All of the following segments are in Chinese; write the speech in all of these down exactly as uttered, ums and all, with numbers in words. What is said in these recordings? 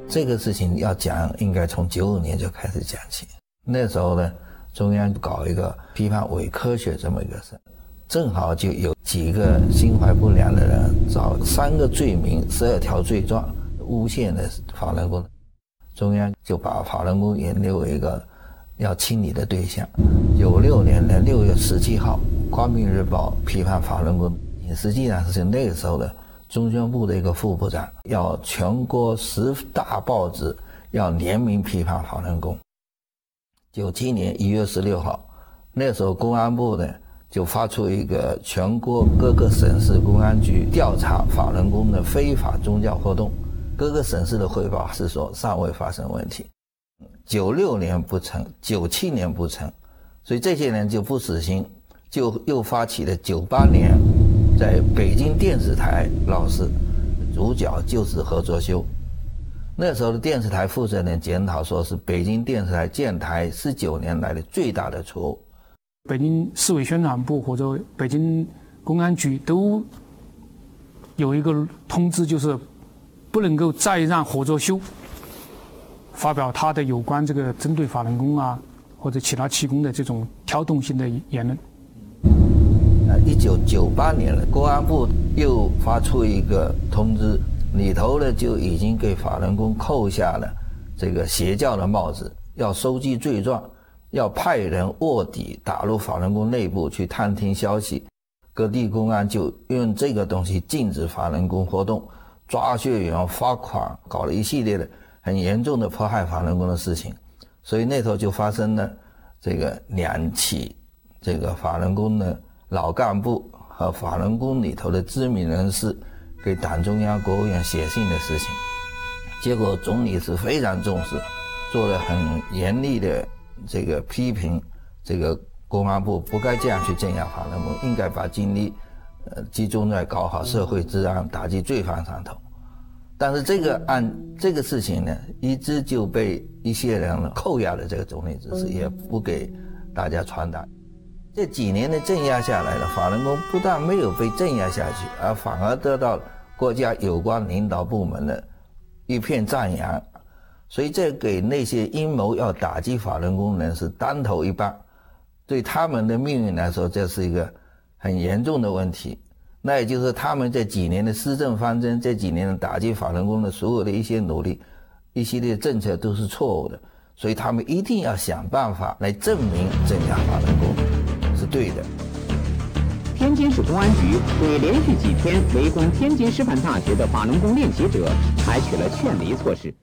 这个事情要讲，应该从九五年就开始讲起。那时候呢，中央搞一个批判伪科学这么一个事，正好就有几个心怀不良的人找三个罪名、十二条罪状诬陷的法轮功，中央就把法轮功也列为一个要清理的对象。九六年的六月十七号，《光明日报》批判法轮功，实际上是那个时候的中宣部的一个副部长要全国十大报纸要联名批判法轮功。九七年一月十六号，那时候公安部呢就发出一个全国各个省市公安局调查法轮功的非法宗教活动，各个省市的汇报是说尚未发生问题。九六年不成，九七年不成，所以这些人就不死心，就又发起了九八年在北京电视台闹事，主角就是何作修。那时候的电视台负责人检讨说，是北京电视台建台十九年来的最大的错误。 北京市委宣传部或者北京公安局都有一个通知，就是不能够再让何作修发表他的有关这个针对法轮功啊或者其他气功的这种挑动性的言论。 一九九八年了，公安部又发出一个通知，里头呢就已经给法轮功扣下了这个邪教的帽子，要收集罪状，要派人卧底打入法轮功内部去探听消息。各地公安就用这个东西禁止法轮功活动，抓学员、罚款，搞了一系列的很严重的迫害法轮功的事情。所以那头就发生了这个两起这个法轮功的老干部和法轮功里头的知名人士给党中央、国务院写信的事情。结果总理是非常重视，做了很严厉的这个批评，这个公安部不该这样去镇压法轮功，应该把精力呃集中在搞好社会治安、打击罪犯上头。但是这个案这个事情呢，一直就被一些人扣押了这个总理指示，也不给大家传达。这几年的镇压下来了，法轮功不但没有被镇压下去，而反而得到国家有关领导部门的一片赞扬。所以这给那些阴谋要打击法轮功人是当头一棒，对他们的命运来说，这是一个很严重的问题。那也就是他们这几年的施政方针，这几年的打击法轮功的所有的一些努力，一系列政策都是错误的，所以他们一定要想办法来证明镇压法轮功是对的。 天津市公安局对连续几天围攻天津师范大学的法轮功练习者采取了劝离措施。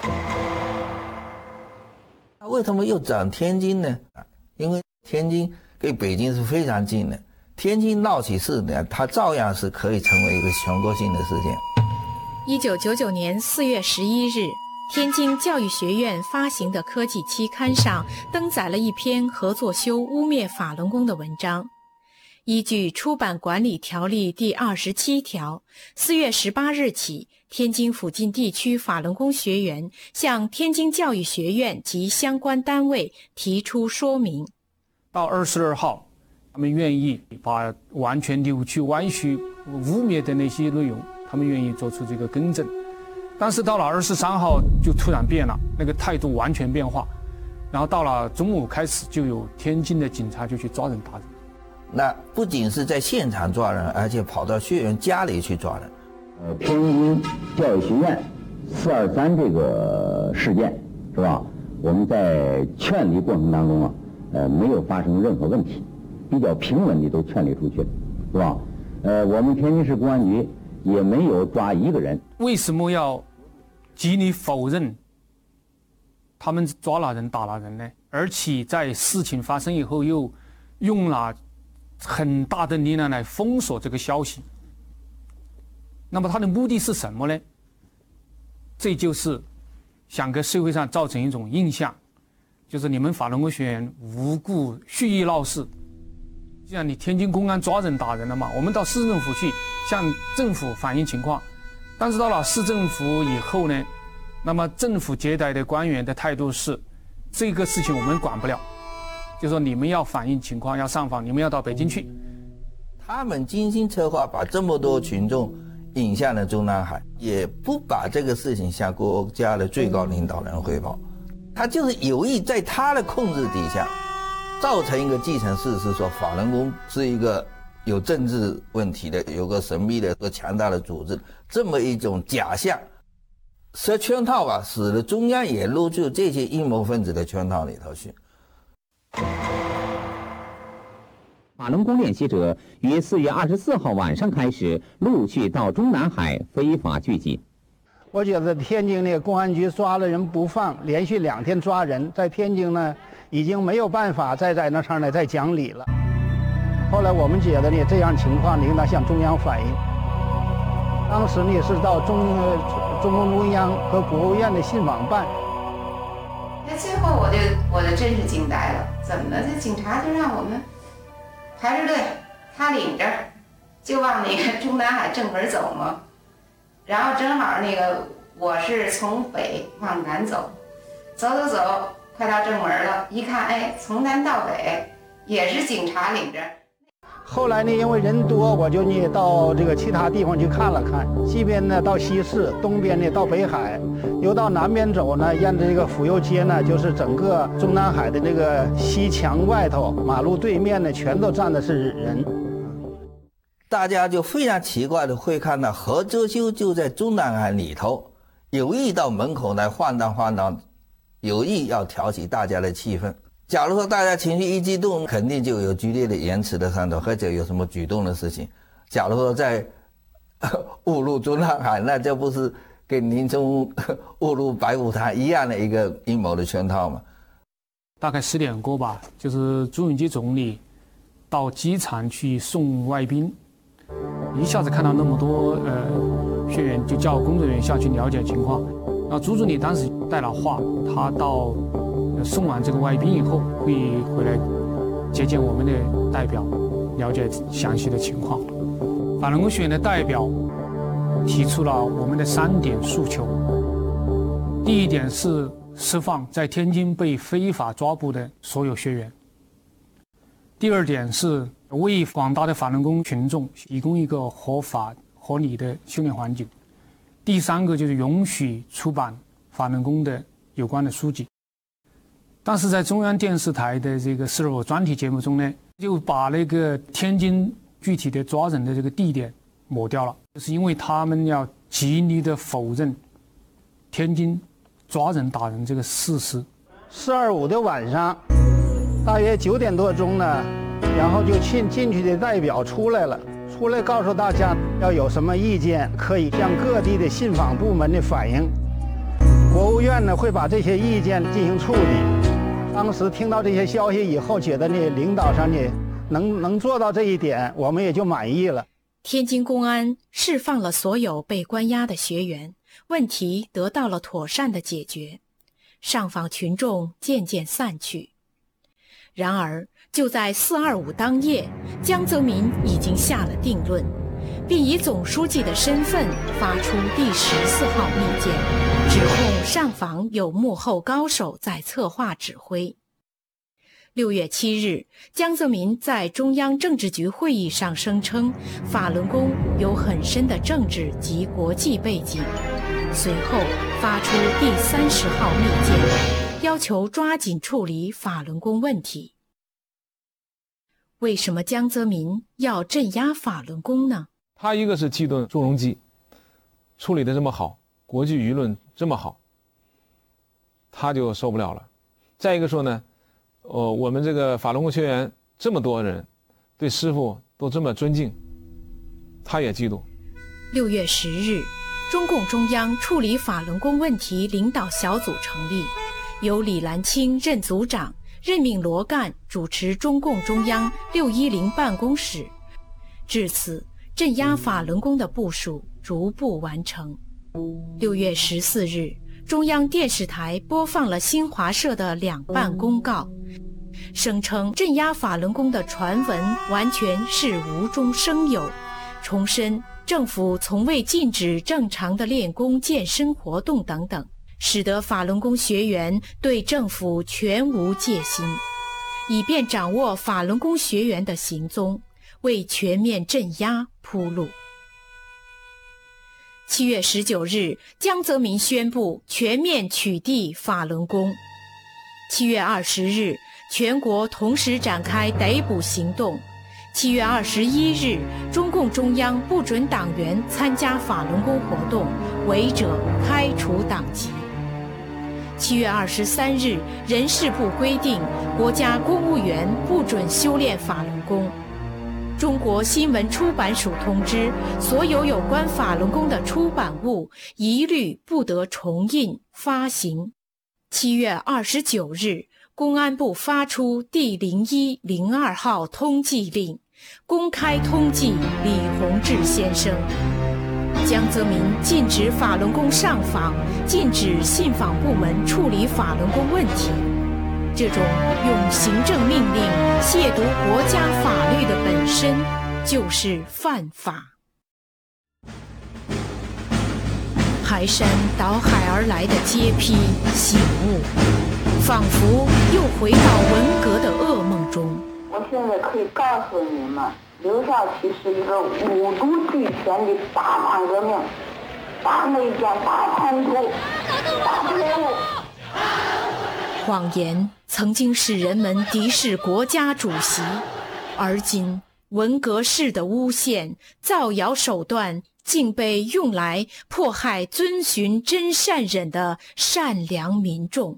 为什么又找天津呢？因为天津跟北京是非常近的，天津闹起事呢，它照样是可以成为一个全国性的事件。 一九九九年四月十一日，天津教育学院发行的科技期刊上登载了一篇何作修污蔑法轮功的文章。依据出版管理条例第二十七条，四月十八日起，天津附近地区法轮功学员向天津教育学院及相关单位提出说明。 到二十二号，他们愿意把完全扭曲、歪曲、污蔑的那些内容，他们愿意做出这个更正。但是到了二十三号就突然变了，那个态度完全变化。然后到了中午开始，就有天津的警察就去抓人打人。 那不仅是在现场抓人，而且跑到学员家里去抓人。 呃，天津教育学院四二三这个事件是吧？我们在劝离过程当中啊，呃，没有发生任何问题，比较平稳的都劝离出去了，是吧？呃，我们天津市公安局也没有抓一个人。 为什么要极力否认他们抓了人打了人呢？而且在事情发生以后又用了很大的力量来封锁这个消息。那么他的目的是什么呢？这就是想给社会上造成一种印象，就是你们法轮功学员无故蓄意闹事。既然你天津公安抓人打人了嘛，我们到市政府去向政府反映情况。但是到了市政府以后呢，那么政府接待的官员的态度是，这个事情我们管不了，就说你们要反映情况，要上访，你们要到北京去。 他们精心策划，把这么多群众引向了中南海，也不把这个事情向国家的最高领导人汇报，他就是有意在他的控制底下，造成一个既成事实，说法轮功是一个有政治问题的、有个神秘的、有强大的组织，这么一种假象，设圈套吧，使得中央也落入这些阴谋分子的圈套里头去。 法轮功练习者于四月二十四号晚上开始陆续到中南海非法聚集。 我觉得天津的公安局抓了人不放，连续两天抓人，在天津呢已经没有办法再在那上呢再讲理了。后来我们觉得呢这样情况应当向中央反映。当时呢是到中呃中共中央和国务院的信访办。 那最后我就我就真是惊呆了，怎么了？这警察就让我们排着队，他领着就往那个中南海正门走嘛。然后正好那个我是从北往南走，走走走，快到正门了，一看，哎，从南到北也是警察领着。 后来呢，因为人多，我就呢到这个其他地方去看了看，西边呢到西市，东边呢到北海，又到南边走呢，沿着这个府右街呢，就是整个中南海的那个西墙外头，马路对面呢，全都站的是人。 大家就非常奇怪的会看到何哲修就在中南海里头，有意到门口来晃荡晃荡，有意要挑起大家的气氛。假如说大家情绪一激动，肯定就有剧烈的言辞的上头，或者有什么举动的事情。假如说在误入中南海，那这不是跟林冲误入白虎潭一样的一个阴谋的圈套吗？ 大概十点过吧，就是朱镕基总理到机场去送外宾，一下子看到那么多呃学员，就叫工作人员下去了解情况。那朱总理当时带了话，他到送完这个外宾以后，会回来接见我们的代表，了解详细的情况。法轮功学员的代表提出了我们的三点诉求。第一点是释放在天津被非法抓捕的所有学员。第二点是为广大的法轮功群众提供一个合法合理的修炼环境。第三个就是允许出版法轮功的有关的书籍。但是在中央电视台的这个四十五专题节目中呢，就把那个天津具体的抓人的这个地点抹掉了，就是因为他们要极力的否认天津抓人打人这个事实。 四二五的晚上，大约九点多钟呢，然后就进进去的代表出来了，出来告诉大家要有什么意见，可以向各地的信访部门的反映。国务院呢会把这些意见进行处理。当时听到这些消息以后，觉得呢领导上呢能能做到这一点，我们也就满意了。 天津公安释放了所有被关押的学员，问题得到了妥善的解决，上访群众渐渐散去。然而，就在四二五当夜，江泽民已经下了定论，并以总书记的身份发出第十四号密件，指控上访有幕后高手在策划指挥。六月七日，江泽民在中央政治局会议上声称，法轮功有很深的政治及国际背景，随后发出第三十号密件，要求抓紧处理法轮功问题。为什么江泽民要镇压法轮功呢？ 他一个是气动朱镕基处理的这么好，国际舆论这么好，他就受不了了。再一个说呢，呃，我们这个法轮功学员这么多人对师父都这么尊敬，他也嫉妒。 六月十日，中共中央处理法轮功问题领导小组成立，由李兰清任组长，任命罗干主持中共中央六一零办公室。至此，镇压法轮功的部署逐步完成。六月十四日，中央电视台播放了新华社的两办公告，声称镇压法轮功的传闻完全是无中生有，重申政府从未禁止正常的练功健身活动等等，使得法轮功学员对政府全无戒心，以便掌握法轮功学员的行踪，为全面镇压铺路。 七月十九日，江泽民宣布全面取缔法轮功。七月二十日，全国同时展开逮捕行动。七月二十一日，中共中央不准党员参加法轮功活动，违者开除党籍。七月二十三日，人事部规定，国家公务员不准修炼法轮功。中国新闻出版署通知，所有有关法轮功的出版物一律不得重印发行。七月二十九日，公安部发出第零一零二号通缉令，公开通缉李洪志先生。江泽民禁止法轮功上访，禁止信访部门处理法轮功问题。这种用行政命令亵渎国家法律的本身就是犯法。排山倒海而来的阶批醒悟，仿佛又回到文革的噩梦中。 我现在可以告诉你们，刘少奇是一个五毒俱全的大叛革命、大内奸、大叛徒、大贪污。 谎言曾经使人们敌视国家主席，而今文革式的诬陷、造谣手段竟被用来迫害遵循真善忍的善良民众。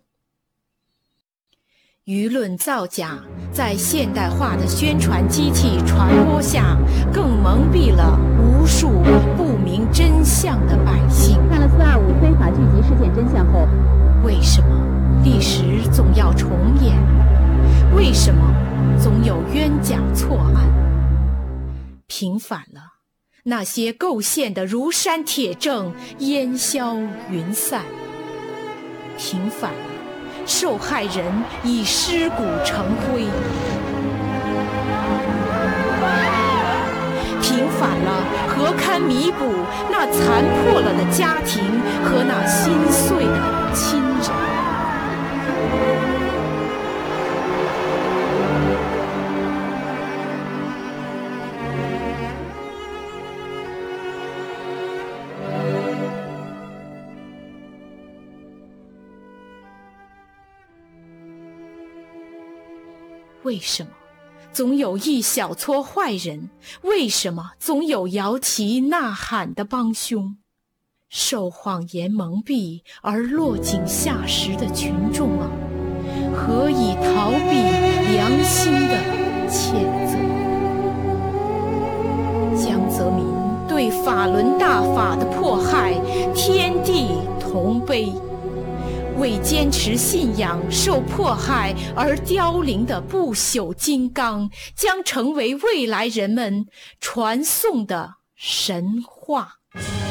舆论造假在现代化的宣传机器传播下，更蒙蔽了无数不明真相的百姓。 看了四二五非法聚集事件真相后， 为什么历史总要重演？为什么总有冤假错案？平反了，那些构陷的如山铁证烟消云散；平反了，受害人已尸骨成灰；平反了，何堪弥补那残破了的家庭和那心碎的亲人？为什么总有一小撮坏人？为什么总有摇旗呐喊的帮凶？受谎言蒙蔽而落井下石的群众啊，何以逃避良心的谴责？江泽民对法轮大法的迫害，天地同悲。为坚持信仰受迫害而凋零的不朽金刚，将成为未来人们传颂的神话。